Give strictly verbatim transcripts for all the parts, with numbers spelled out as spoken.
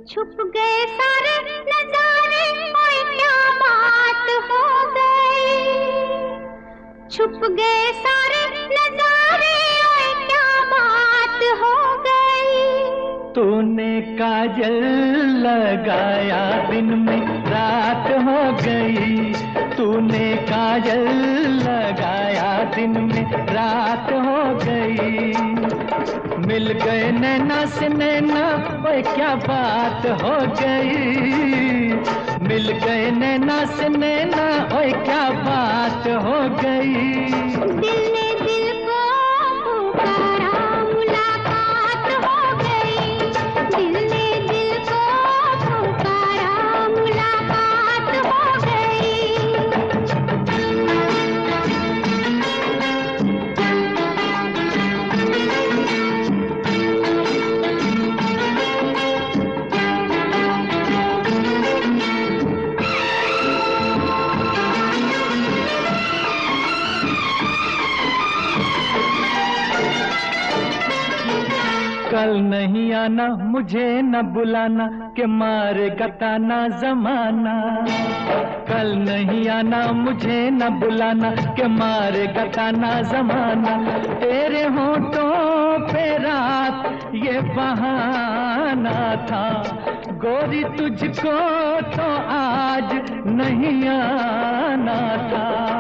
छुप गए सारे नजारे, ओए क्या बात हो गई। छुप गए सारे नजारे, ओए क्या बात हो गई। तूने काजल लगाया दिन में रात हो गई। तूने काजल लगाया दिन में रात हो गई। मिल गए नैना से नैना, ओए क्या बात हो गई। मिल गए नैना से नैना, ओए क्या बात हो गई। दिल ने दिल को पुकारा, मुलाकात हो गई। दिल ने दिल को पुकारा, मुलाकात हो गई। कल नहीं आना, मुझे न बुलाना, के मारे गताना जमाना। कल नहीं आना, मुझे न बुलाना, के मारे गताना जमाना। तेरे होठों पे रात ये बहाना था, गोरी तुझको तो आज नहीं आना था।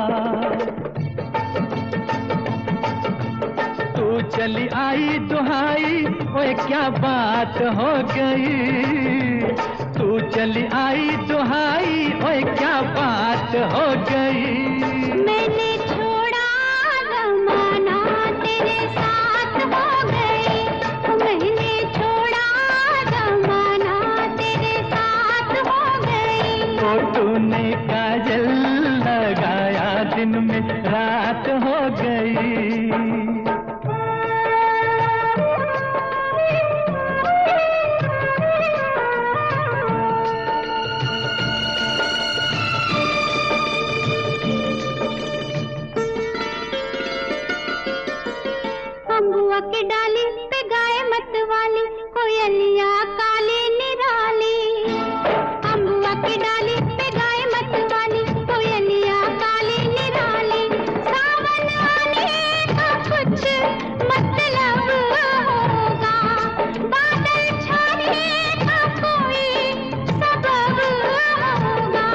तू चली आई दुहाई, ओए क्या बात हो गई। तू चली आई दुहाई, ओए क्या बात हो गई। मैंने छोड़ा जमाना, तेरे साथ हो गई। मैंने छोड़ा जमाना, तेरे साथ हो गई। तो तूने काजल लगाया दिन में रात हो गई। अम्बुआ की डाली पे गाए मतवाली, कोयलिया काली निराली। अम्बुआ की डाली पे गाए मतवाली, कोयलिया काली निराली। सावन आने का कुछ मतलब होगा, बादल छाने का कोई सबब होगा।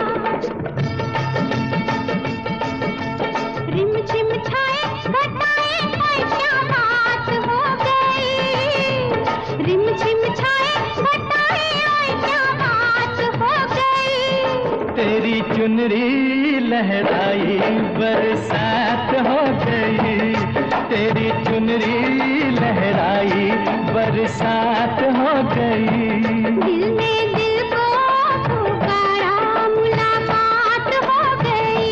रिम झिम छाए घटाए, ओए क्या बात हो गई। रिम झिम छाए घटाए, ओए क्या बात हो गई। तेरी चुनरी लहराई बरसात हो गई। तेरी चुनरी लहराई बरसात हो गई। दिल ने दिल को पुकारा, मुलाकात हो गई।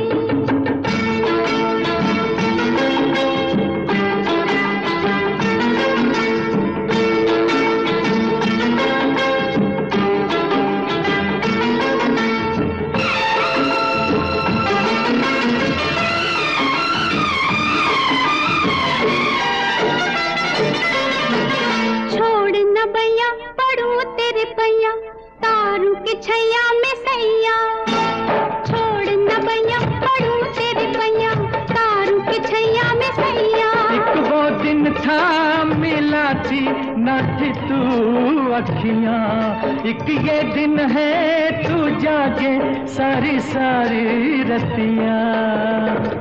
छोड़ न भैया पढ़ू तेरे पैया, तारू के छैया में सैया। छोड़ न भैया पढ़ू तेरे पैया, तारू के छैया में सैया। एक वो दिन था मिला थी न थी तू अखियां, एक ये दिन है तू जागे सारी सारी रतियां।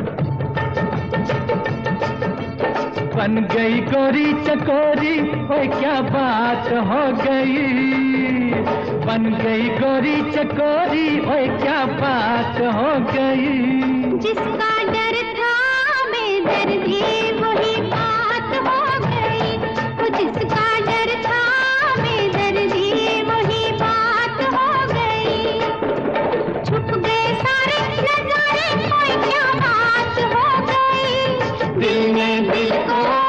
बन गई गोरी चकोरी, ओए क्या बात हो गई। बन गई गोरी चकोरी, ओए क्या बात हो गई। जिसका डर था बेदर्दी, वही बात हो गई। वो जिसका डर था बेदर्दी, वही बात हो गई। छुप गए सारे नजारे, ओए क्या बात हो गई। दिल में दिल को